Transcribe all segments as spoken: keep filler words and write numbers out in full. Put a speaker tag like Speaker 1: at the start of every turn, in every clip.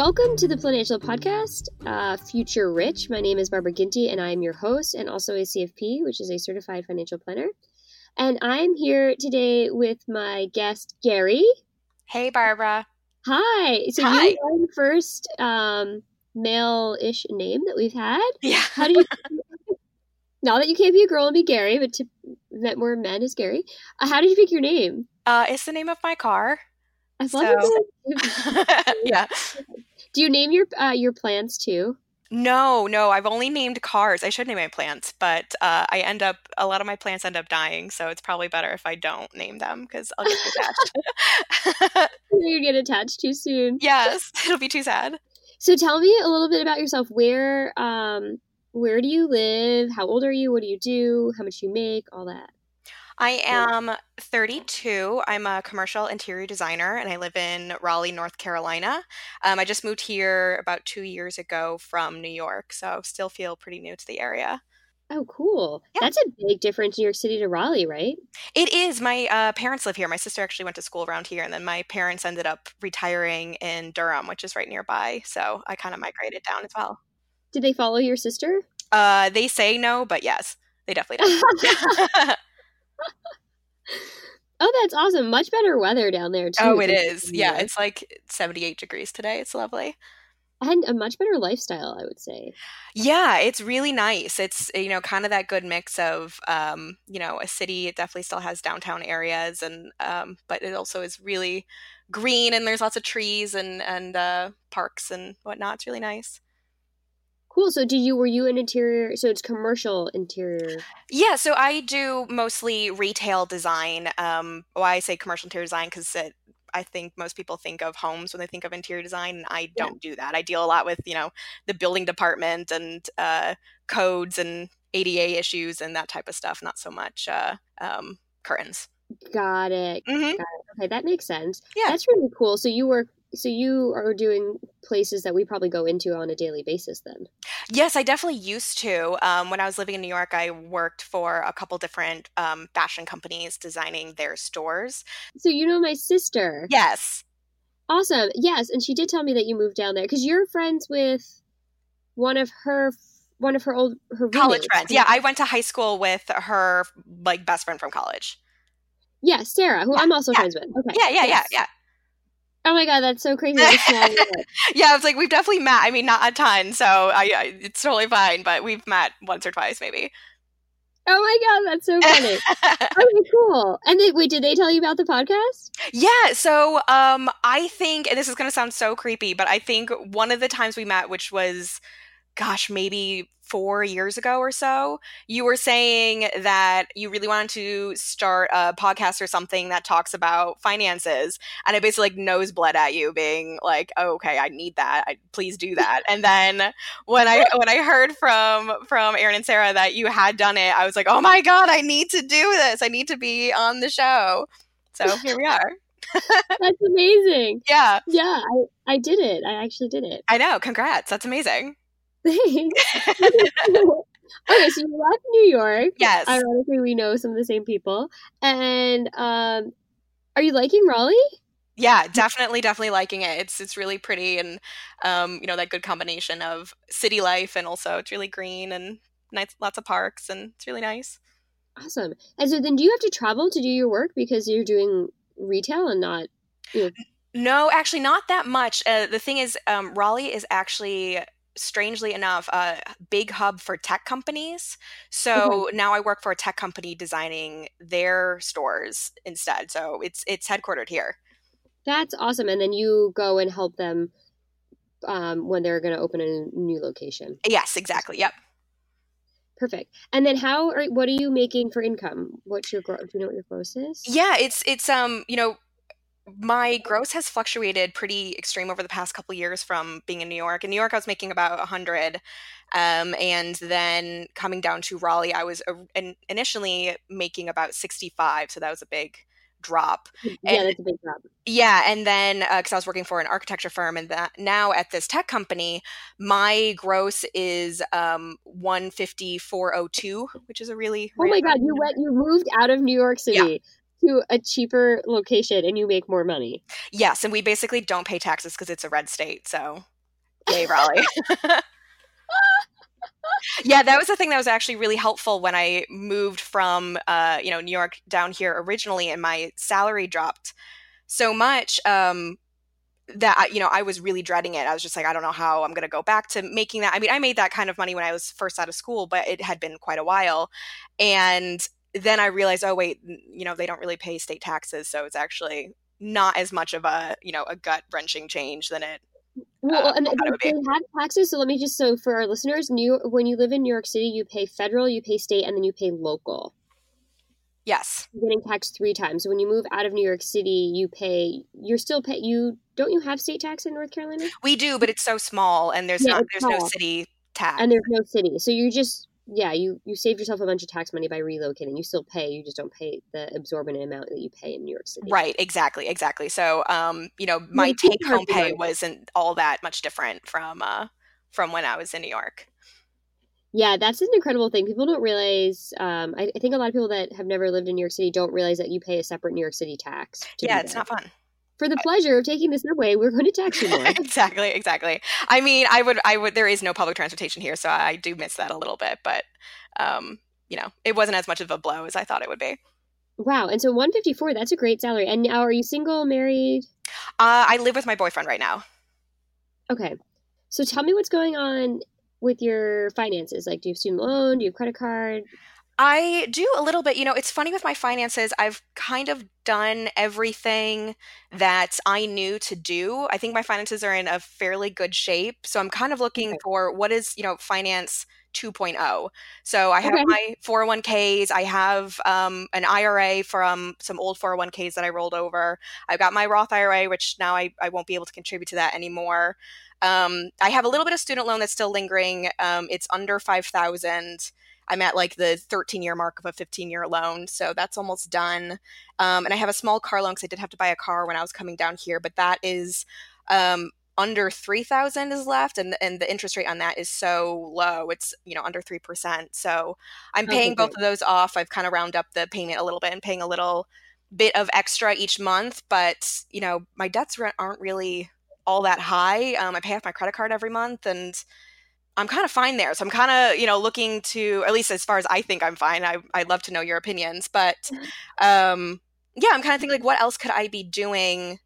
Speaker 1: Welcome to the Financial Podcast, uh, Future Rich. My name is Barbara Ginty, and I am your host and also a C F P, which is a Certified Financial Planner. And I'm here today with my guest, Gary.
Speaker 2: Hey, Barbara.
Speaker 1: Hi. So
Speaker 2: Hi.
Speaker 1: you are the first um, male-ish name that we've had.
Speaker 2: Yeah.
Speaker 1: How do you... Not that you can't be a girl and be Gary, but to met more men is Gary. Uh, how did you pick your name?
Speaker 2: Uh, it's the name of my car.
Speaker 1: I love
Speaker 2: So...
Speaker 1: it.
Speaker 2: Yeah.
Speaker 1: Do you name your uh, your plants too?
Speaker 2: No, no. I've only named cars. I should name my plants, but uh, I end up a lot of my plants end up dying. So it's probably better if I don't name them because I'll get attached.
Speaker 1: You get attached too soon.
Speaker 2: Yes, it'll be too sad.
Speaker 1: So tell me a little bit about yourself. Where um where do you live? How old are you? What do you do? How much do you make? All that.
Speaker 2: I am thirty-two. I'm a commercial interior designer, and I live in Raleigh, North Carolina. Um, I just moved here about two years ago from New York, so still feel pretty new to the area.
Speaker 1: Oh, cool.
Speaker 2: Yeah.
Speaker 1: That's a big difference, New York City to Raleigh, right?
Speaker 2: It is. My uh, parents live here. My sister actually went to school around here, and then my parents ended up retiring in Durham, which is right nearby, so I kind of migrated down as well.
Speaker 1: Did they follow your sister?
Speaker 2: Uh, they say no, but yes, they definitely do.
Speaker 1: Oh, that's awesome. Much better weather down there, too.
Speaker 2: Oh, it is. Yeah, it's like seventy-eight degrees today. It's lovely.
Speaker 1: And a much better lifestyle, I would say.
Speaker 2: Yeah, it's really nice. It's, you know, kind of that good mix of, um, you know, a city. It definitely still has downtown areas, and um, but it also is really green, and there's lots of trees and, and uh, parks and whatnot. It's really nice.
Speaker 1: Cool. So did you, were you an interior, so it's commercial interior?
Speaker 2: Yeah, so I do mostly retail design. Um, why I say commercial interior design, because I think most people think of homes when they think of interior design, and I don't yeah. do that. I deal a lot with, you know, the building department and uh, codes and A D A issues and that type of stuff, not so much uh, um, curtains.
Speaker 1: Got it.
Speaker 2: Mm-hmm.
Speaker 1: Got it. Okay, that makes sense.
Speaker 2: Yeah.
Speaker 1: That's really cool. So you work So you are doing places that we probably go into on a daily basis then?
Speaker 2: Yes, I definitely used to. Um, when I was living in New York, I worked for a couple different um, fashion companies designing their stores.
Speaker 1: So you know my sister?
Speaker 2: Yes.
Speaker 1: Awesome. Yes, and she did tell me that you moved down there because you're friends with one of her one of her old her
Speaker 2: college
Speaker 1: roommates.
Speaker 2: friends. Yeah, I went to high school with her like best friend from college.
Speaker 1: Yeah, Sarah, who
Speaker 2: yeah,
Speaker 1: I'm also
Speaker 2: yeah.
Speaker 1: friends with. Okay.
Speaker 2: Yeah, yeah,
Speaker 1: yes.
Speaker 2: yeah, yeah.
Speaker 1: Oh my god, that's so crazy!
Speaker 2: Yeah, it's like we've definitely met. I mean, not a ton, so I, I it's totally fine. But we've met once or twice, maybe.
Speaker 1: Oh my god, that's so funny! Okay, cool. And they, wait, did they tell you about the podcast?
Speaker 2: Yeah. So, um, I think, and this is going to sound so creepy, but I think one of the times we met, which was, gosh, maybe four years ago or so, you were saying that you really wanted to start a podcast or something that talks about finances. And I basically like nose bled at you being like, oh, okay, I need that. I, please do that. And then when I when I heard from from Aaron and Sarah that you had done it, I was like, oh my God, I need to do this. I need to be on the show. So here we are.
Speaker 1: That's amazing.
Speaker 2: Yeah.
Speaker 1: Yeah, I, I did it. I actually did it.
Speaker 2: I know. Congrats. That's amazing.
Speaker 1: Thanks. Okay, so you left New York.
Speaker 2: Yes.
Speaker 1: Ironically, we know some of the same people. And um, are you liking Raleigh?
Speaker 2: Yeah, definitely, definitely liking it. It's it's really pretty, and um, you know, that good combination of city life, and also it's really green and nice, lots of parks, and it's really nice.
Speaker 1: Awesome. And so then, do you have to travel to do your work because you're doing retail and not? You know...
Speaker 2: No, actually, not that much. Uh, the thing is, um, Raleigh is actually, strangely enough, a big hub for tech companies. So okay. Now I work for a tech company designing their stores instead. So it's it's headquartered here.
Speaker 1: That's awesome. And then you go and help them um, when they're going to open a new location.
Speaker 2: Yes, exactly. Yep.
Speaker 1: Perfect. And then how are what are you making for income? What's your gross? Do you know what your gross is?
Speaker 2: Yeah, it's it's um you know. My gross has fluctuated pretty extreme over the past couple of years from being in New York. In New York, I was making about one hundred. Um, and then coming down to Raleigh, I was uh, in, initially making about sixty-five. So that was a big drop.
Speaker 1: Yeah,
Speaker 2: and,
Speaker 1: that's a big drop.
Speaker 2: Yeah. And then because uh, I was working for an architecture firm, and that now at this tech company, my gross is um, one fifty-four oh two, which is a really...
Speaker 1: Oh my God, you went, you moved out of New York City.
Speaker 2: Yeah.
Speaker 1: To a cheaper location and you make more money.
Speaker 2: Yes, and we basically don't pay taxes because it's a red state, so Yay, Raleigh. Yeah, that was the thing that was actually really helpful when I moved from, uh, you know, New York down here originally, and my salary dropped so much um, that, I, you know, I was really dreading it. I was just like, I don't know how I'm going to go back to making that. I mean, I made that kind of money when I was first out of school, but it had been quite a while. And then I realized, oh, wait, you know, they don't really pay state taxes. So it's actually not as much of a, you know, a gut wrenching change than it
Speaker 1: Well,
Speaker 2: uh,
Speaker 1: and
Speaker 2: I thought it would
Speaker 1: they
Speaker 2: be.
Speaker 1: have taxes. So let me just, so for our listeners, New when you live in New York City, you pay federal, you pay state, and then you pay local.
Speaker 2: Yes.
Speaker 1: You're getting taxed three times. So when you move out of New York City, you pay, you're still pay, you, don't you have state tax in North Carolina?
Speaker 2: We do, but it's so small, and there's
Speaker 1: Yeah,
Speaker 2: not,
Speaker 1: it's
Speaker 2: there's no
Speaker 1: small.
Speaker 2: city tax.
Speaker 1: And there's no city. So you just, yeah, you, you saved yourself a bunch of tax money by relocating. You still pay, you just don't pay the exorbitant amount that you pay in New York City.
Speaker 2: Right, exactly, exactly. So, um, you know,
Speaker 1: Yeah,
Speaker 2: my
Speaker 1: it's super
Speaker 2: take
Speaker 1: hard
Speaker 2: home
Speaker 1: to
Speaker 2: pay
Speaker 1: run.
Speaker 2: wasn't all that much different from uh, from when I was in New York.
Speaker 1: Yeah, that's an incredible thing. People don't realize, um, I, I think a lot of people that have never lived in New York City don't realize that you pay a separate New York City tax to
Speaker 2: Yeah,
Speaker 1: be
Speaker 2: it's
Speaker 1: there.
Speaker 2: not fun.
Speaker 1: For the pleasure of taking the subway, we're going to tax you more.
Speaker 2: Exactly, exactly. I mean, I would, I would. There is no public transportation here, so I do miss that a little bit. But, um, you know, it wasn't as much of a blow as I thought it would be.
Speaker 1: Wow. And so one fifty-four, that's a great salary. And now are you single, married?
Speaker 2: Uh, I live with my boyfriend right now.
Speaker 1: Okay. So tell me what's going on with your finances. Like, do you have student loan? Do you have credit card?
Speaker 2: I do a little bit. You know, it's funny with my finances. I've kind of done everything that I knew to do. I think my finances are in a fairly good shape. So I'm kind of looking
Speaker 1: Okay.
Speaker 2: for what is, you know, finance 2.0. So I have
Speaker 1: Okay.
Speaker 2: my four oh one k's. I have um, an I R A from some old four oh one k's that I rolled over. I've got my Roth I R A, which now I, I won't be able to contribute to that anymore. Um, I have a little bit of student loan that's still lingering. Um, it's under five thousand. I'm at like the thirteen year mark of a fifteen year loan. So that's almost done. Um, and I have a small car loan because I did have to buy a car when I was coming down here, but that is um, under three thousand is left. And, and the interest rate on that is so low. It's, you know, under three percent. So I'm paying
Speaker 1: Okay,
Speaker 2: both
Speaker 1: great.
Speaker 2: of those off. I've kind of round up the payment a little bit and paying a little bit of extra each month. But, you know, my debts aren't really all that high. Um, I pay off my credit card every month, and I'm kind of fine there. So I'm kind of, you know, looking to, at least as far as I think I'm fine. I, I'd love to know your opinions. But um, yeah, I'm kind of thinking like, what else could I be doing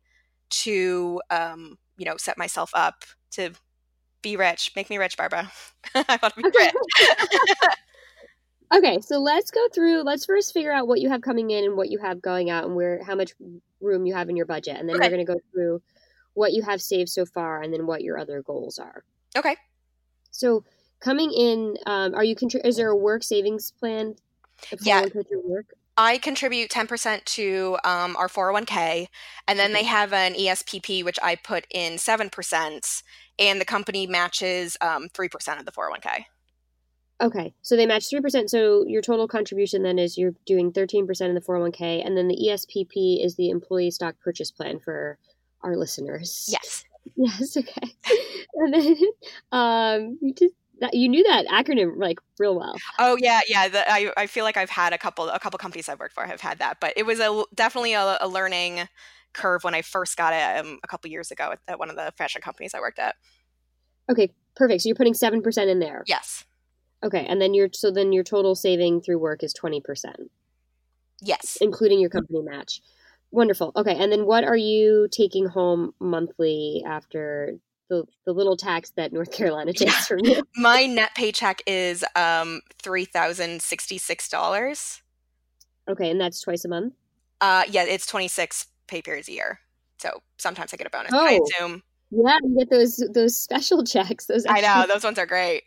Speaker 2: to, um, you know, set myself up to be rich? Make me rich, Barbara. I want to be
Speaker 1: Okay.
Speaker 2: rich.
Speaker 1: Okay, so let's go through, let's first figure out what you have coming in and what you have going out and where, how much room you have in your budget. And then
Speaker 2: Okay.
Speaker 1: we're going to go through what you have saved so far and then what your other goals are.
Speaker 2: Okay.
Speaker 1: So coming in, um, are you, contri- is there a work savings plan?
Speaker 2: Yeah.
Speaker 1: Work?
Speaker 2: I contribute ten percent to um, our four oh one k, and then they have an E S P P, which I put in seven percent, and the company matches um, three percent of the four oh one k.
Speaker 1: Okay, so they match three percent. So your total contribution then is you're doing thirteen percent in the four oh one k, and then the E S P P is the employee stock purchase plan for our listeners.
Speaker 2: Yes.
Speaker 1: Yes, okay. And then um, you just that, you knew that acronym like real well.
Speaker 2: Oh yeah, yeah. The, I I feel like I've had a couple a couple companies I've worked for have had that, but it was a definitely a, a learning curve when I first got it um, a couple years ago at, at one of the fashion companies I worked at.
Speaker 1: Okay, perfect. So you're putting seven percent in there.
Speaker 2: Yes.
Speaker 1: Okay, and then your so then your total saving through work is twenty percent.
Speaker 2: Yes.
Speaker 1: Including your company match. Wonderful. Okay, and then what are you taking home monthly after the the little tax that North Carolina takes
Speaker 2: Yeah.
Speaker 1: from you?
Speaker 2: My net paycheck is um three thousand sixty six dollars.
Speaker 1: Okay, and that's twice a month.
Speaker 2: Uh, yeah, it's twenty six pay periods a year, so sometimes I get a bonus.
Speaker 1: Oh,
Speaker 2: I assume.
Speaker 1: Yeah, you get those those special checks. Those
Speaker 2: I
Speaker 1: extra-
Speaker 2: know those ones are great.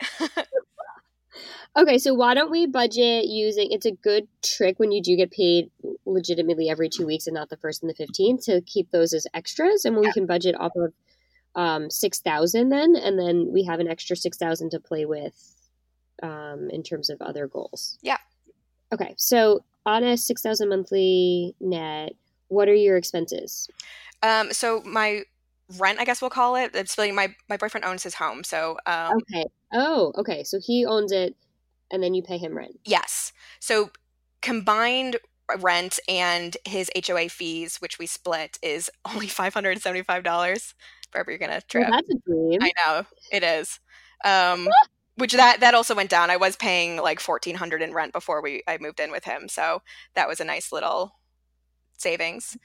Speaker 1: Okay, so why don't we budget using, it's a good trick when you do get paid legitimately every two weeks and not the first and the fifteenth to keep those as extras. And when
Speaker 2: Yeah.
Speaker 1: we can budget off of um, six thousand then, and then we have an extra six thousand to play with um, in terms of other goals.
Speaker 2: Yeah.
Speaker 1: Okay, so on a six thousand monthly net, what are your expenses?
Speaker 2: Um, so my rent, I guess we'll call it. It's like my, my boyfriend owns his home. So, um,
Speaker 1: Okay. Oh, okay. So he owns it and then you pay him rent.
Speaker 2: yes. So combined rent and his H O A fees, which we split, is only five hundred seventy-five dollars wherever you're gonna
Speaker 1: Well,
Speaker 2: trip.
Speaker 1: that's a dream.
Speaker 2: I know it is. Um, which that that also went down. I was paying like fourteen hundred in rent before we I moved in with him, so that was a nice little savings.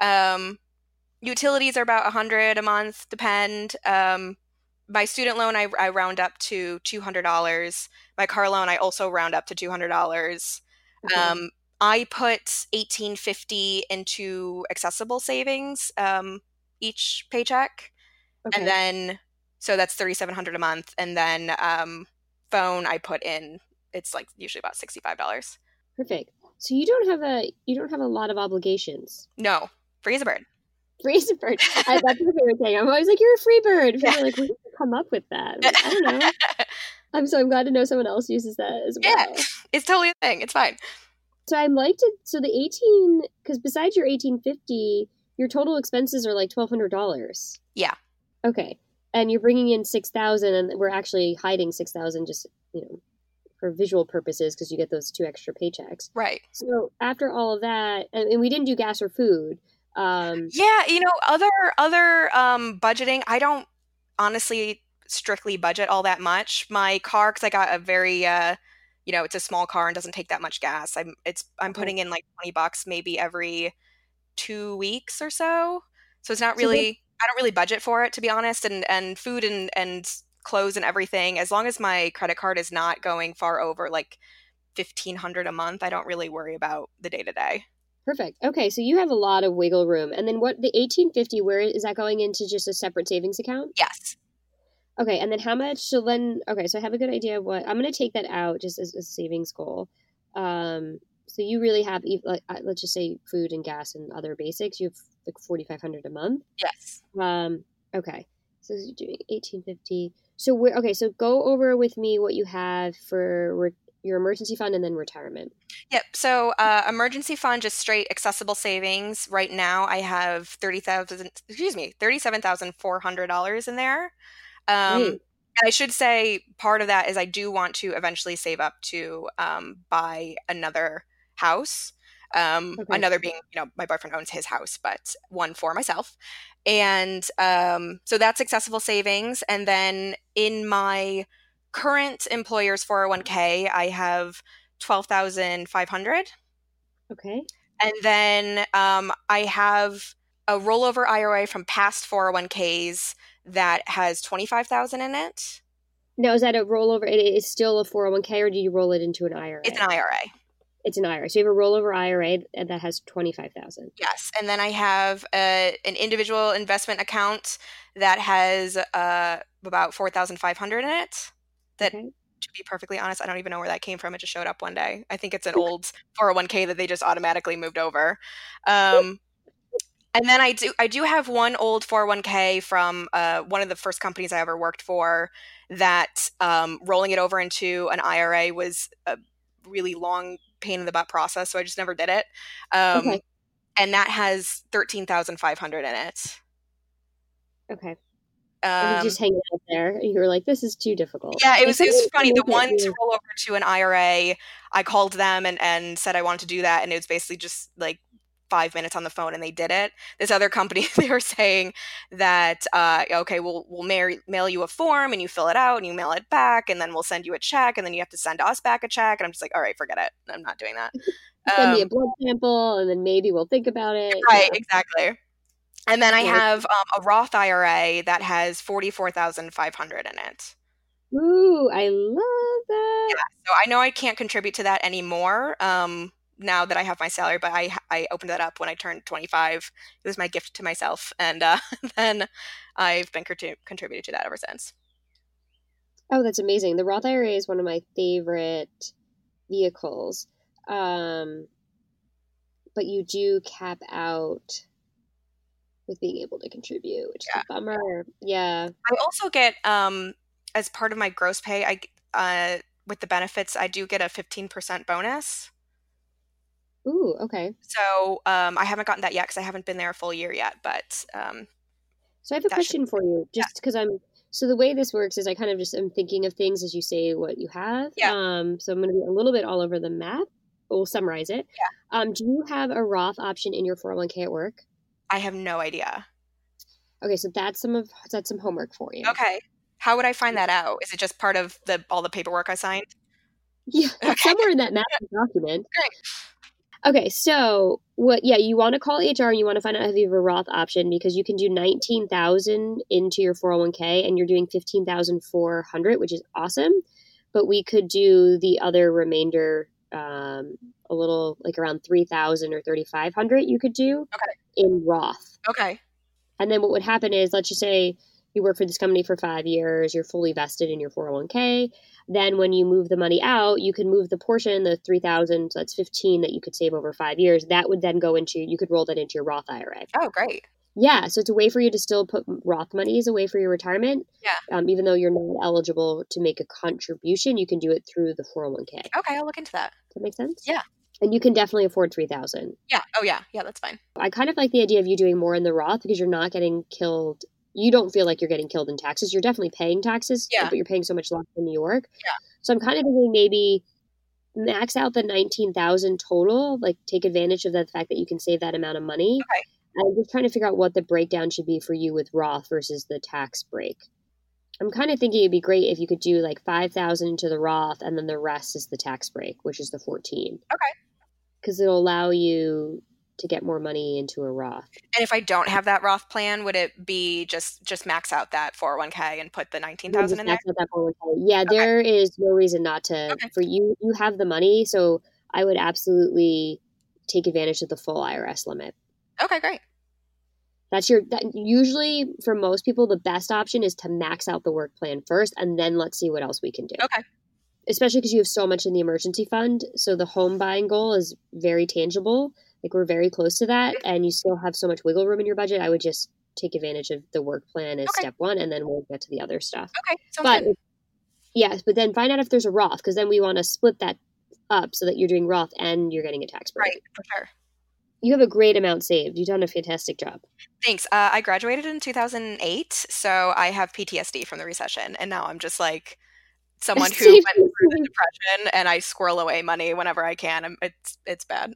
Speaker 2: Um, utilities are about a hundred a month, depend. Um, my student loan, I, I round up to two hundred dollars. My car loan, I also round up to two hundred dollars.
Speaker 1: Okay.
Speaker 2: Um, I put eighteen fifty into accessible savings um, each paycheck,
Speaker 1: Okay.
Speaker 2: and then so that's thirty-seven hundred a month. And then um, phone, I put in. It's like usually about sixty-five dollars.
Speaker 1: Perfect. So you don't have a you don't have a lot of obligations.
Speaker 2: No, free as a bird.
Speaker 1: Free as a bird. I, that's my favorite thing. I'm always like, you're a free bird. People yeah. are like, where did you come up with that? I'm like, I don't know. I'm so I'm glad to know someone else uses that as well.
Speaker 2: Yeah, it's totally a thing. It's fine.
Speaker 1: So I'm like to so the eighteen because besides your eighteen fifty, your total expenses are like twelve hundred dollars.
Speaker 2: Yeah.
Speaker 1: Okay, and you're bringing in six thousand, and we're actually hiding six thousand just you know for visual purposes because you get those two extra paychecks.
Speaker 2: Right.
Speaker 1: So after all of that, and, and we didn't do gas or food. Um,
Speaker 2: yeah, you know, other other um, budgeting. I don't honestly strictly budget all that much. My car, because I got a very, uh, you know, it's a small car and doesn't take that much gas. I'm it's I'm putting in like twenty bucks maybe every two weeks or so. So it's not really. So I don't really budget for it, to be honest. And and food and and clothes and everything. As long as my credit card is not going far over like fifteen hundred a month, I don't really worry about the day to day.
Speaker 1: Perfect. Okay, so you have a lot of wiggle room. And then what the eighteen fifty, where is that going into just a separate savings account?
Speaker 2: Yes.
Speaker 1: Okay, and then how much? So then, okay, so I have a good idea of what I'm going to take that out just as a savings goal. Um, so you really have, like, let's just say food and gas and other basics. You have like forty-five hundred a month.
Speaker 2: Yes.
Speaker 1: Um. Okay. So you're doing eighteen fifty. So we're okay. So go over with me what you have for re- your emergency fund and then retirement.
Speaker 2: Yep. So uh, emergency fund, just straight accessible savings. Right now, I have thirty thousand. Excuse me, thirty-seven thousand four hundred dollars in there. Um, and I should say part of that is I do want to eventually save up to um, buy another house. Um, okay. Another being, you know, my boyfriend owns his house, but one for myself. And um, so that's accessible savings. And then in my current employer's four oh one k, I have twelve thousand five hundred.
Speaker 1: Okay.
Speaker 2: And then um, I have a rollover I R A from past four oh one k's that has twenty-five thousand in it.
Speaker 1: Now, is that a rollover? It is still a four oh one k, or do you roll it into an I R A?
Speaker 2: It's an I R A.
Speaker 1: It's an I R A. So you have a rollover I R A that has twenty-five thousand.
Speaker 2: Yes. And then I have a, an individual investment account that has uh, about four thousand five hundred in it. That, okay. To be perfectly honest, I don't even know where that came from. It just showed up one day. I think it's an old four oh one k that they just automatically moved over. Um, and then I do I do have one old four oh one k from uh, one of the first companies I ever worked for that um, rolling it over into an I R A was a really long pain in the butt process, so I just never did it. Um, okay. And that has thirteen thousand five hundred in it.
Speaker 1: Okay. Um, and you just hang it out there, and you were like, "This is too difficult."
Speaker 2: Yeah, it was. It was funny. The one to roll over to an I R A, I called them and, and said I wanted to do that, and it was basically just like five minutes on the phone, and they did it. This other company, they were saying that, uh, okay, we'll we'll mail, mail you a form, and you fill it out, and you mail it back, and then we'll send you a check, and then you have to send us back a check. And I'm just like, all right, forget it. I'm not doing that.
Speaker 1: Send um, me a blood sample, and then maybe we'll think about it.
Speaker 2: Right,
Speaker 1: yeah.
Speaker 2: Exactly. And then I have um, a Roth I R A that has forty-four thousand five hundred in it.
Speaker 1: Ooh, I love that.
Speaker 2: Yeah, so I know I can't contribute to that anymore um, now that I have my salary, but I I opened that up when I turned twenty-five. It was my gift to myself, and uh, then I've been contrib- contributing to that ever since.
Speaker 1: Oh, that's amazing. The Roth I R A is one of my favorite vehicles, um, but you do cap out with being able to contribute, which yeah. is a bummer. Yeah.
Speaker 2: I also get, um, as part of my gross pay, I uh, with the benefits, I do get a fifteen percent bonus.
Speaker 1: Ooh, okay.
Speaker 2: So um, I haven't gotten that yet because I haven't been there a full year yet. But um,
Speaker 1: so I have a question should, for you, just because yeah. I'm. So the way this works is I kind of just am thinking of things as you say what you have.
Speaker 2: Yeah.
Speaker 1: Um. So I'm going to be a little bit all over the map. We'll summarize it.
Speaker 2: Yeah.
Speaker 1: Um. Do you have a Roth option in your four oh one k at work?
Speaker 2: I have no idea.
Speaker 1: Okay, so that's some of that's some homework for you.
Speaker 2: Okay. How would I find that out? Is it just part of the all the paperwork I signed?
Speaker 1: Yeah,
Speaker 2: Okay.
Speaker 1: it's somewhere in that massive document.
Speaker 2: Great.
Speaker 1: Okay, so what? Yeah, you want to call H R and you want to find out if you have a Roth option because you can do nineteen thousand into your four oh one k and you're doing fifteen thousand four hundred, which is awesome. But we could do the other remainder, um, a little like around three thousand or thirty-five hundred. You could do
Speaker 2: Okay.
Speaker 1: in Roth.
Speaker 2: Okay.
Speaker 1: And then what would happen is, let's just say you work for this company for five years, you're fully vested in your four oh one k. Then when you move the money out, you can move the portion, the three thousand, so that's fifteen that you could save over five years. That would then go into, you could roll that into your Roth I R A.
Speaker 2: Oh, great.
Speaker 1: Yeah, so it's a way for you to still put Roth money as a way for your retirement.
Speaker 2: Yeah.
Speaker 1: Um, even though you're not eligible to make a contribution, you can do it through the four oh one k.
Speaker 2: Okay, I'll look into that.
Speaker 1: Does that make sense?
Speaker 2: Yeah.
Speaker 1: And you can definitely afford three thousand.
Speaker 2: Yeah. Oh, yeah. Yeah, that's fine.
Speaker 1: I kind of like the idea of you doing more in the Roth because you're not getting killed. You don't feel like you're getting killed in taxes. You're definitely paying taxes,
Speaker 2: Yeah.
Speaker 1: but you're paying so much less in New York.
Speaker 2: Yeah.
Speaker 1: So I'm kind of thinking maybe max out the nineteen thousand total, like take advantage of the fact that you can save that amount of money.
Speaker 2: Okay.
Speaker 1: I'm just trying to figure out what the breakdown should be for you with Roth versus the tax break. I'm kind of thinking it'd be great if you could do like five thousand into the Roth and then the rest is the tax break, which is the fourteen.
Speaker 2: Okay.
Speaker 1: Because it'll allow you to get more money into a Roth.
Speaker 2: And if I don't have that Roth plan, would it be just just max out that four oh one k and put the nineteen thousand in there?
Speaker 1: That four oh one k. Yeah, okay. There is no reason not to. Okay. For you, you have the money, so I would absolutely take advantage of the full I R S limit.
Speaker 2: Okay, great.
Speaker 1: That's your that usually for most people the best option is to max out the work plan first and then let's see what else we can do.
Speaker 2: Okay.
Speaker 1: Especially because you have so much in the emergency fund, so the home buying goal is very tangible. Like we're very close to that, and you still have so much wiggle room in your budget. I would just take advantage of the work plan as okay. step one, and then we'll get to the other stuff.
Speaker 2: Okay, sounds
Speaker 1: but
Speaker 2: good.
Speaker 1: Yes, but then find out if there's a Roth, because then we want to split that up so that you're doing Roth and you're getting a tax break.
Speaker 2: Right, for sure.
Speaker 1: You have a great amount saved. You've done a fantastic job.
Speaker 2: Thanks. Uh, I graduated in two thousand eight, so I have P T S D from the recession, and now I'm just like someone who went through the depression, and I squirrel away money whenever I can. It's it's bad.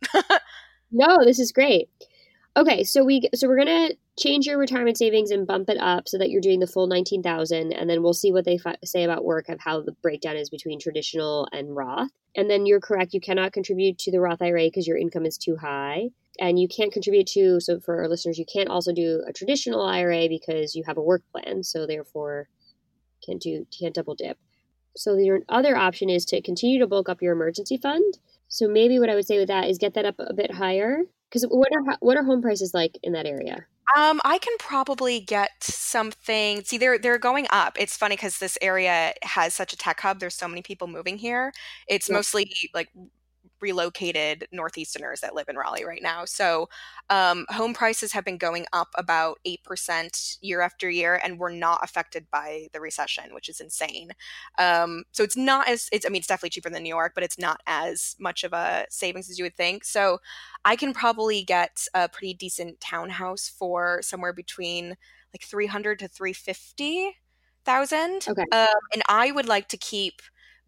Speaker 1: No, this is great. Okay, so we so we're gonna change your retirement savings and bump it up so that you're doing the full nineteen thousand, and then we'll see what they fi- say about work of how the breakdown is between traditional and Roth. And then you're correct; you cannot contribute to the Roth I R A because your income is too high, and you can't contribute to. So for our listeners, you can't also do a traditional I R A because you have a work plan, so therefore can't do can't double dip. So your other option is to continue to bulk up your emergency fund. So maybe what I would say with that is get that up a bit higher. Because what are what are home prices like in that area?
Speaker 2: Um, I can probably get something. See, they're they're going up. It's funny because this area has such a tech hub. There's so many people moving here. It's yep. mostly like relocated Northeasterners that live in Raleigh right now. So um, home prices have been going up about eight percent year after year, and we're not affected by the recession, which is insane. Um, so it's not as, it's, I mean, it's definitely cheaper than New York, but it's not as much of a savings as you would think. So I can probably get a pretty decent townhouse for somewhere between like three hundred to three hundred fifty thousand.
Speaker 1: Okay.
Speaker 2: Um, and I would like to keep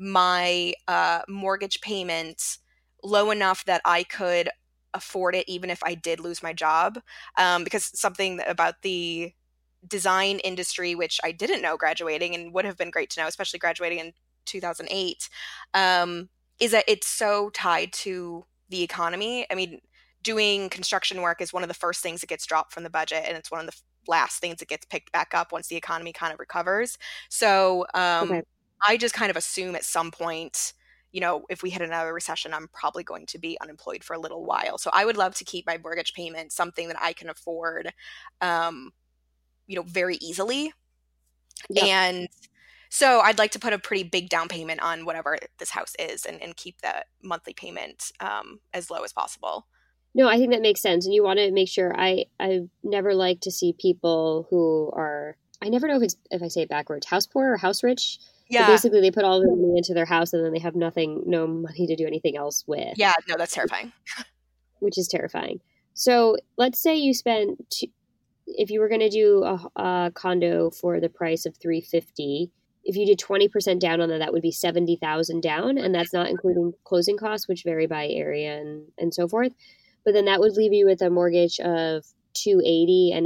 Speaker 2: my uh, mortgage payment low enough that I could afford it even if I did lose my job. Um, because something about the design industry, which I didn't know graduating and would have been great to know, especially graduating in two thousand eight, um, is that it's so tied to the economy. I mean, doing construction work is one of the first things that gets dropped from the budget, and it's one of the last things that gets picked back up once the economy kind of recovers. So um, okay. I just kind of assume at some point, you know, if we hit another recession, I'm probably going to be unemployed for a little while. So I would love to keep my mortgage payment something that I can afford, um, you know, very easily. Yep. And so I'd like to put a pretty big down payment on whatever this house is and, and keep that monthly payment um, as low as possible.
Speaker 1: No, I think that makes sense. And you want to make sure, I, I never like to see people who are, I never know if it's, if I say it backwards, house poor or house rich.
Speaker 2: Yeah.
Speaker 1: So basically they put all their money into their house and then they have nothing, no money to do anything else with.
Speaker 2: Yeah, no, that's terrifying.
Speaker 1: Which is terrifying. So let's say you spend, two, if you were going to do a, a condo for the price of three hundred fifty dollars, if you did twenty percent down on that, that would be seventy thousand dollars down. And that's not including closing costs, which vary by area and, and so forth. But then that would leave you with a mortgage of two hundred eighty dollars. And if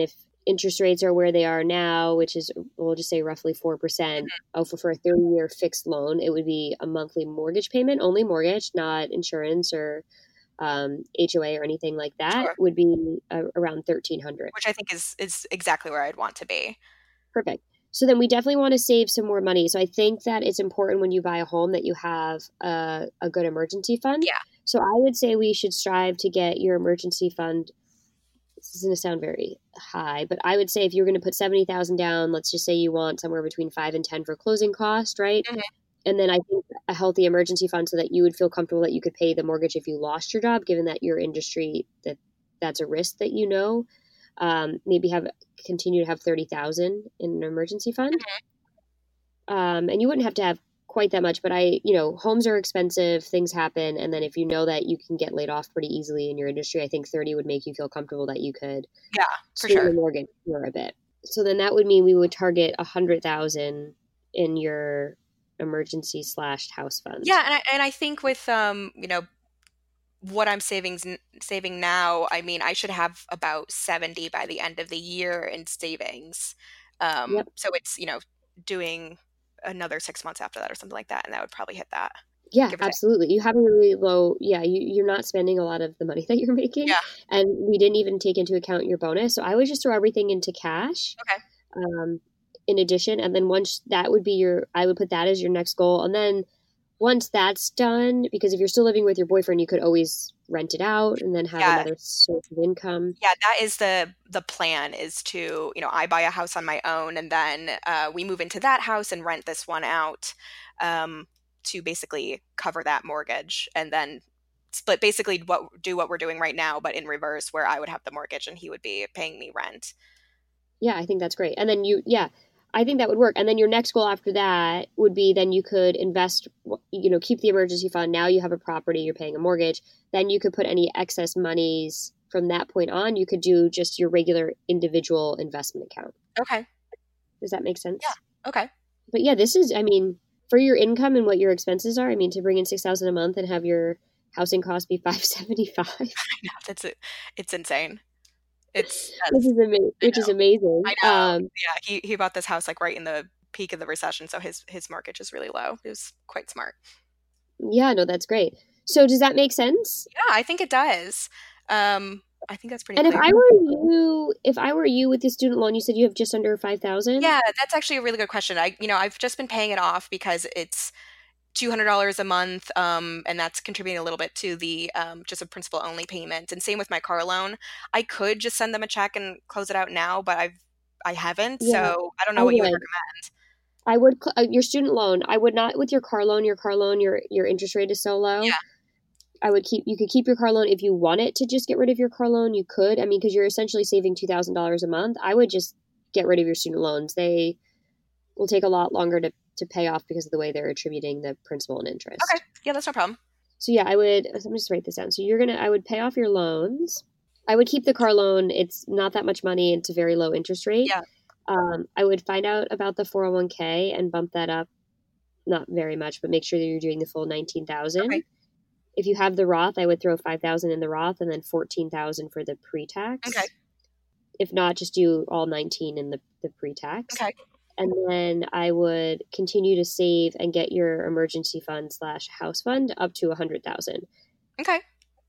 Speaker 1: interest rates are where they are now, which is, we'll just say roughly four percent. Oh, for, for a thirty-year fixed loan, it would be a monthly mortgage payment, only mortgage, not insurance or um, H O A or anything like that,
Speaker 2: Sure.
Speaker 1: would be uh, around thirteen hundred.
Speaker 2: Which I think is is exactly where I'd want to be.
Speaker 1: Perfect. So then we definitely want to save some more money. So I think that it's important when you buy a home that you have a, a good emergency fund.
Speaker 2: Yeah.
Speaker 1: So I would say we should strive to get your emergency fund. This is going to sound very high, but I would say if you're going to put seventy thousand dollars down, let's just say you want somewhere between five and ten for closing cost, right?
Speaker 2: Mm-hmm.
Speaker 1: And then I think a healthy emergency fund so that you would feel comfortable that you could pay the mortgage if you lost your job, given that your industry, that that's a risk that you know. Um, maybe have continue to have thirty thousand in an emergency fund. Mm-hmm. Um, and you wouldn't have to have quite that much, but I, you know, homes are expensive, things happen. And then if you know that you can get laid off pretty easily in your industry, I think thirty would make you feel comfortable that you could
Speaker 2: yeah, for sure.
Speaker 1: the mortgage for a bit. So then that would mean we would target a hundred thousand in your emergency slash house fund.
Speaker 2: Yeah. And I, and I think with, um, you know, what I'm saving saving now, I mean, I should have about seventy by the end of the year in savings. Um, yep. So it's, you know, doing another six months after that or something like that, and that would probably hit that.
Speaker 1: Yeah, absolutely. You have a really low, yeah, you, you're not spending a lot of the money that you're making.
Speaker 2: Yeah.
Speaker 1: And we didn't even take into account your bonus. So I would just throw everything into cash.
Speaker 2: Okay.
Speaker 1: Um, in addition, and then once that would be your, I would put that as your next goal. And then once that's done, because if you're still living with your boyfriend, you could always rent it out and then have yeah. another source of income.
Speaker 2: Yeah, that is the the plan, is to, you know, I buy a house on my own and then uh, we move into that house and rent this one out um, to basically cover that mortgage, and then split basically what do what we're doing right now, but in reverse, where I would have the mortgage and he would be paying me rent.
Speaker 1: Yeah, I think that's great. And then you, yeah. I think that would work. And then your next goal after that would be then you could invest, you know, keep the emergency fund. Now you have a property, you're paying a mortgage. Then you could put any excess monies from that point on. You could do just your regular individual investment account.
Speaker 2: Okay.
Speaker 1: Does that make sense?
Speaker 2: Yeah. Okay.
Speaker 1: But yeah, this is, I mean, for your income and what your expenses are, I mean, to bring in six thousand dollars a month and have your housing cost be five seventy-five.
Speaker 2: I know, that's it. It's insane. It's
Speaker 1: which is amazing. Which is amazing.
Speaker 2: I know. Um, yeah, he he bought this house like right in the peak of the recession, so his his mortgage is really low. It was quite smart.
Speaker 1: Yeah, no, that's great. So does that make sense?
Speaker 2: Yeah, I think it does. Um, I think that's pretty.
Speaker 1: And
Speaker 2: clear.
Speaker 1: if I were you, if I were you with the student loan, you said you have just under five thousand.
Speaker 2: Yeah, that's actually a really good question. I you know I've just been paying it off because it's two hundred dollars a month, um, and that's contributing a little bit to the um, just a principal only payment. And same with my car loan. I could just send them a check and close it out now, but I've I haven't, yeah. so I don't know I what would. you would recommend.
Speaker 1: I would uh, your student loan. I would not with your car loan. Your car loan, your your interest rate is so low.
Speaker 2: Yeah.
Speaker 1: I would keep. You could keep your car loan if you wanted to just get rid of your car loan. You could. I mean, because you're essentially saving two thousand dollars a month. I would just get rid of your student loans. They will take a lot longer to. to pay off because of the way they're attributing the principal and interest.
Speaker 2: Okay. Yeah, that's no problem.
Speaker 1: So yeah, I would, let me just write this down. So you're going to, I would pay off your loans. I would keep the car loan. It's not that much money. It's a very low interest rate.
Speaker 2: Yeah.
Speaker 1: Um, I would find out about the four oh one k and bump that up. Not very much, but make sure that you're doing the full nineteen thousand. Okay. If you have the Roth, I would throw five thousand in the Roth and then fourteen thousand for the pre-tax.
Speaker 2: Okay.
Speaker 1: If not, just do all nineteen in the, the pre-tax.
Speaker 2: Okay.
Speaker 1: And then I would continue to save and get your emergency fund slash house fund up to a hundred thousand.
Speaker 2: Okay.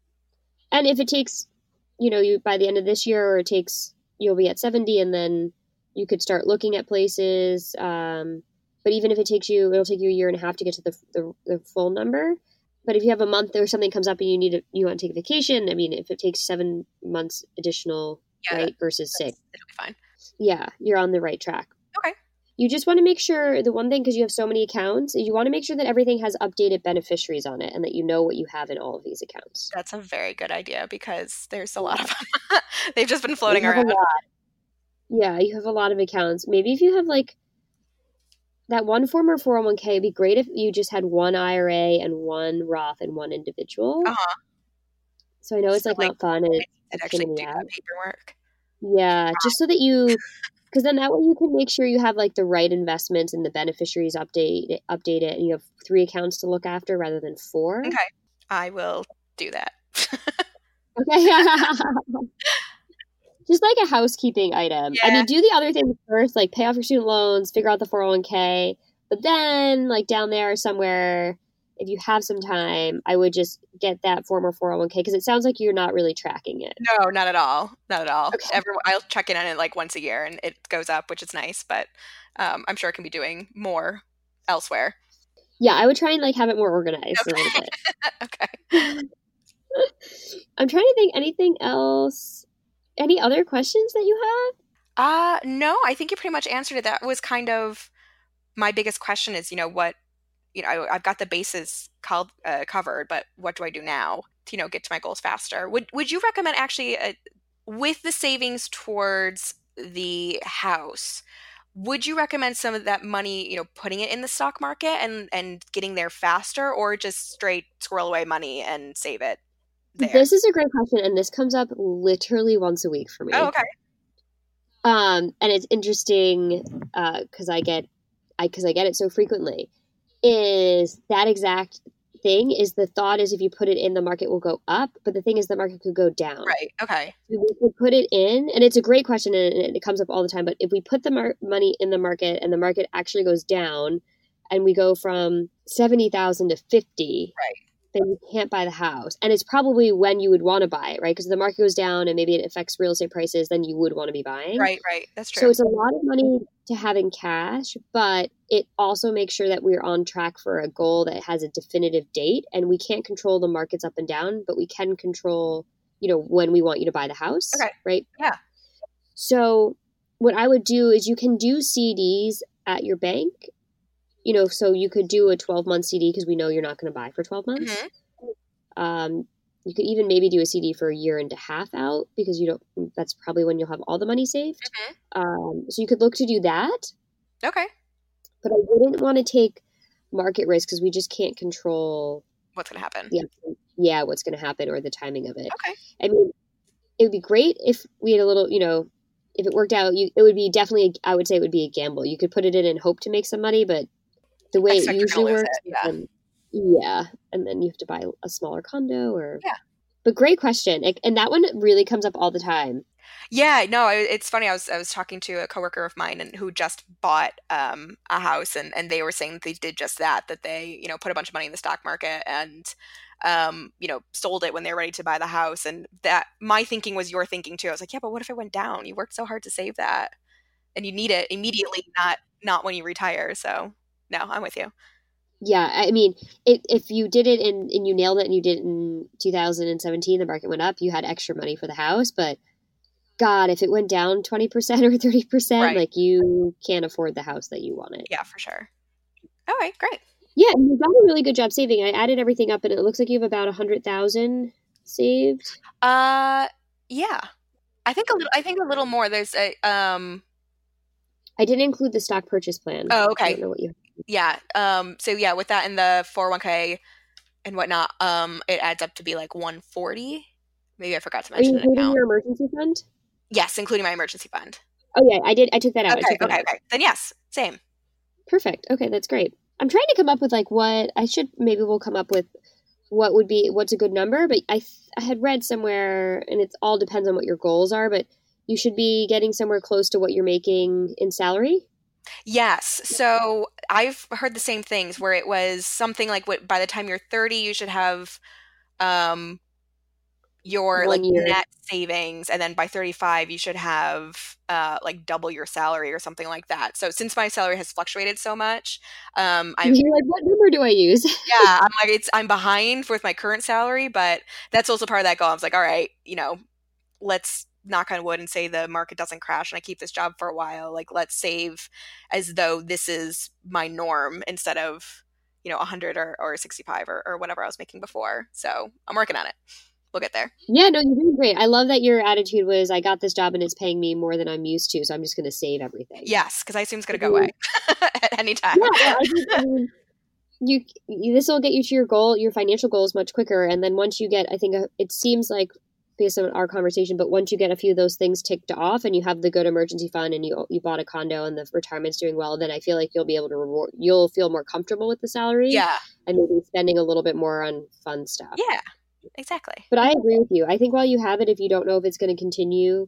Speaker 1: And if it takes, you know, you by the end of this year, or it takes, you'll be at seventy, and then you could start looking at places. Um, but even if it takes you, it'll take you a year and a half to get to the, the the full number. But if you have a month or something comes up and you need to, you want to take a vacation, I mean, if it takes seven months additional, yeah, right, versus six,
Speaker 2: it'll be fine.
Speaker 1: Yeah, you're on the right track.
Speaker 2: Okay.
Speaker 1: You just want to make sure, the one thing, because you have so many accounts, you want to make sure that everything has updated beneficiaries on it and that you know what you have in all of these accounts.
Speaker 2: That's a very good idea because there's a lot of them. They've just been floating around.
Speaker 1: Yeah, you have a lot of accounts. Maybe if you have like that one former four oh one k, it'd be great if you just had one I R A and one Roth and one individual.
Speaker 2: Uh-huh.
Speaker 1: So I know it's
Speaker 2: so,
Speaker 1: like,
Speaker 2: like
Speaker 1: not fun. And
Speaker 2: it's actually do that paperwork.
Speaker 1: Yeah, just so that you... Because then that way you can make sure you have like the right investments and the beneficiaries update update it, and you have three accounts to look after rather than four.
Speaker 2: Okay, I will do that.
Speaker 1: Okay. just like a housekeeping item.
Speaker 2: Yeah.
Speaker 1: I mean, do the other things first, like pay off your student loans, figure out the four oh one k, but then like down there somewhere, if you have some time, I would just get that former four oh one k because it sounds like you're not really tracking it.
Speaker 2: No, not at all. Not at all.
Speaker 1: Okay.
Speaker 2: Every, I'll check in on it like once a year and it goes up, which is nice, but um, I'm sure it can be doing more elsewhere.
Speaker 1: Yeah, I would try and like have it more organized
Speaker 2: Okay.
Speaker 1: a little bit.
Speaker 2: Okay.
Speaker 1: I'm trying to think anything else. Any other questions that you have?
Speaker 2: Uh, no, I think you pretty much answered it. That was kind of my biggest question is, you know, what, you know, I, I've got the bases called, uh, covered, but what do I do now to, you know, get to my goals faster? Would Would you recommend actually, uh, with the savings towards the house, would you recommend some of that money, you know, putting it in the stock market and, and getting there faster, or just straight squirrel away money and save it there?
Speaker 1: This is a great question, and this comes up literally once a week for me.
Speaker 2: Oh, okay.
Speaker 1: Um, and it's interesting because uh, I get, I because I get it so frequently. Is that exact thing? Is the thought is if you put it in, the market will go up, but the thing is the market could go down.
Speaker 2: Right. Okay.
Speaker 1: We could put it in, and it's a great question, and it comes up all the time. But if we put the mar- money in the market, and the market actually goes down, and we go from seventy thousand to fifty,
Speaker 2: right,
Speaker 1: then you can't buy the house. And it's probably when you would want to buy it, right? Because if the market goes down and maybe it affects real estate prices, then you would want to be buying.
Speaker 2: Right, right. That's true.
Speaker 1: So it's a lot of money to have in cash, but it also makes sure that we're on track for a goal that has a definitive date. And we can't control the markets up and down, but we can control, you know, when we want you to buy the house.
Speaker 2: Okay.
Speaker 1: Right?
Speaker 2: Yeah.
Speaker 1: So what I would do is you can do C Ds at your bank. You know, so you could do a twelve-month C D because we know you're not going to buy for twelve months. Mm-hmm. Um, you could even maybe do a C D for a year and a half out because you don't. That's probably when you'll have all the money saved. Mm-hmm. Um, so you could look to do that.
Speaker 2: Okay.
Speaker 1: But I wouldn't want to take market risk because we just can't control
Speaker 2: what's going to happen.
Speaker 1: Yeah, yeah, what's going to happen or the timing of it.
Speaker 2: Okay.
Speaker 1: I mean, it would be great if we had a little, you know, if it worked out. You, it would be definitely. I would say it would be a gamble. You could put it in and hope to make some money, but the way it usually works,
Speaker 2: it, yeah.
Speaker 1: And, yeah, and then you have to buy a smaller condo or
Speaker 2: yeah.
Speaker 1: But great question, and that one really comes up all the time.
Speaker 2: Yeah, no, it's funny. I was I was talking to a coworker of mine and who just bought um, a house, and, and they were saying that they did just that. That they you know put a bunch of money in the stock market and um, you know sold it when they were ready to buy the house. And that my thinking was your thinking too. I was like, yeah, but what if it went down? You worked so hard to save that, and you need it immediately, not not when you retire. So. No, I'm with you.
Speaker 1: Yeah, I mean, it, if you did it in, and you nailed it and you did it in two thousand seventeen, the market went up, you had extra money for the house. But God, if it went down twenty percent or thirty percent, right. Like you can't afford the house that you wanted.
Speaker 2: Yeah, for sure. All right, great.
Speaker 1: Yeah, and you've done a really good job saving. I added everything up and it looks like you have about one hundred thousand saved.
Speaker 2: Uh, yeah. I think a little, I think a little more. There's a, um,
Speaker 1: I didn't include the stock purchase plan.
Speaker 2: Oh, okay.
Speaker 1: I don't know what you
Speaker 2: Yeah. Um, so yeah, with that and the four oh one k and whatnot, um, it adds up to be like one forty. Maybe I forgot to mention.
Speaker 1: Are you including your emergency fund?
Speaker 2: Yes, including my emergency fund.
Speaker 1: Oh yeah, I did. I took that out.
Speaker 2: Okay,
Speaker 1: I took that
Speaker 2: okay,
Speaker 1: out.
Speaker 2: okay. Then yes, same.
Speaker 1: Perfect. Okay, that's great. I'm trying to come up with like what I should. Maybe we'll come up with what would be what's a good number. But I I had read somewhere, and it all depends on what your goals are. But you should be getting somewhere close to what you're making in salary.
Speaker 2: Yes. So I've heard the same things where it was something like what by the time you're thirty, you should have um, your
Speaker 1: One
Speaker 2: like
Speaker 1: year.
Speaker 2: net savings. And then by thirty-five, you should have uh, like double your salary or something like that. So since my salary has fluctuated so much, um, I'm
Speaker 1: You're like, what number do I use?
Speaker 2: yeah, I'm like, it's, I'm behind with my current salary, but that's also part of that goal. I was like, all right, you know, let's knock on wood and say the market doesn't crash and I keep this job for a while. Like, let's save as though this is my norm instead of, you know, one hundred or, or sixty-five or, or whatever I was making before. So I'm working on it. We'll get there.
Speaker 1: Yeah, no, you're doing great. I love that your attitude was, I got this job and it's paying me more than I'm used to, so I'm just going to save everything.
Speaker 2: Yes, because I assume it's going to go away at any time.
Speaker 1: Yeah, I think, I mean, you, you this will get you to your goal, your financial goals much quicker. And then once you get, I think uh, it seems like based on our conversation, but once you get a few of those things ticked off and you have the good emergency fund and you you bought a condo and the retirement's doing well, then I feel like you'll be able to reward, you'll feel more comfortable with the salary.
Speaker 2: Yeah.
Speaker 1: And maybe spending a little bit more on fun stuff.
Speaker 2: Yeah, exactly.
Speaker 1: But I agree with you. I think while you have it, if you don't know if it's going to continue,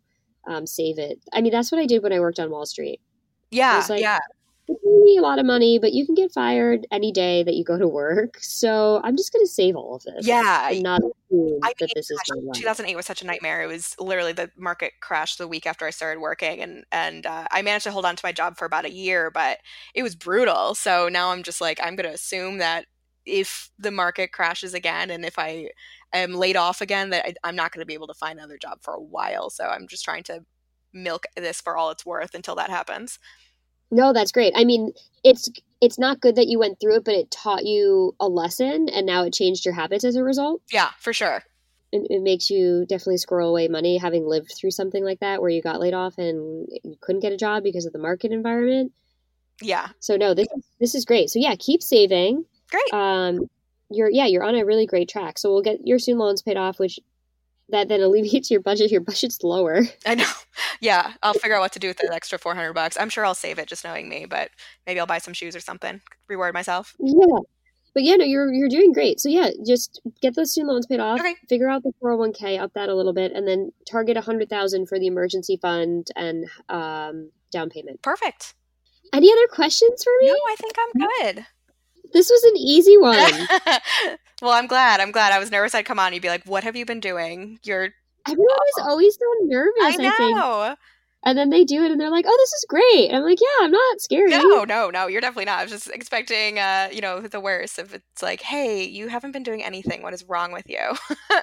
Speaker 1: um, save it. I mean, that's what I did when I worked on Wall Street.
Speaker 2: Yeah,
Speaker 1: it was like,
Speaker 2: yeah.
Speaker 1: You pay me a lot of money, but you can get fired any day that you go to work. So I'm just going to save all of this.
Speaker 2: Yeah.
Speaker 1: And not assume
Speaker 2: I
Speaker 1: that
Speaker 2: mean,
Speaker 1: this is
Speaker 2: gosh,
Speaker 1: going
Speaker 2: two thousand eight was such a nightmare. It was literally the market crashed the week after I started working, and and uh, I managed to hold on to my job for about a year, but it was brutal. So now I'm just like, I'm going to assume that if the market crashes again, and if I am laid off again, that I, I'm not going to be able to find another job for a while. So I'm just trying to milk this for all it's worth until that happens.
Speaker 1: No, that's great. I mean, it's it's not good that you went through it, but it taught you a lesson, and now it changed your habits as a result.
Speaker 2: Yeah, for sure.
Speaker 1: It, it makes you definitely squirrel away money, having lived through something like that where you got laid off and you couldn't get a job because of the market environment.
Speaker 2: Yeah.
Speaker 1: So no, this this is great. So yeah, keep saving.
Speaker 2: Great.
Speaker 1: Um, you're yeah, you're on a really great track. So we'll get your student loans paid off, which that then alleviates your budget. Your budget's lower.
Speaker 2: I know. Yeah, I'll figure out what to do with that extra four hundred bucks. I'm sure I'll save it, just knowing me, but maybe I'll buy some shoes or something, reward myself.
Speaker 1: Yeah. But yeah, no, you're you're doing great. So yeah, just get those student loans paid off,
Speaker 2: Okay.
Speaker 1: figure out the four oh one k, up that a little bit, and then target one hundred thousand for the emergency fund and um, down payment.
Speaker 2: Perfect.
Speaker 1: Any other questions for me?
Speaker 2: No, I think I'm good.
Speaker 1: This was an easy one.
Speaker 2: Well, I'm glad. I'm glad. I was nervous I'd come on and you'd be like, what have you been doing? You're
Speaker 1: Everyone is always so nervous,
Speaker 2: I know.
Speaker 1: I think. And then they do it and they're like, oh, this is great. And I'm like, yeah, I'm not scary.
Speaker 2: No, no, no, you're definitely not. I was just expecting, uh, you know, the worst. If it's like, hey, you haven't been doing anything. What is wrong with you?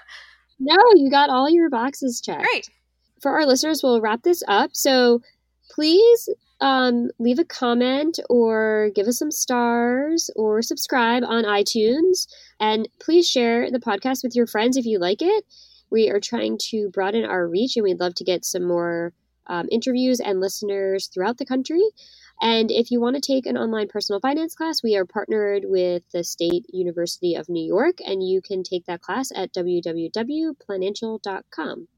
Speaker 1: No, you got all your boxes checked.
Speaker 2: Great.
Speaker 1: For our listeners, we'll wrap this up. So please um, leave a comment or give us some stars or subscribe on iTunes. And please share the podcast with your friends if you like it. We are trying to broaden our reach, and we'd love to get some more um, interviews and listeners throughout the country. And if you want to take an online personal finance class, we are partnered with the State University of New York, and you can take that class at w w w dot financial dot com.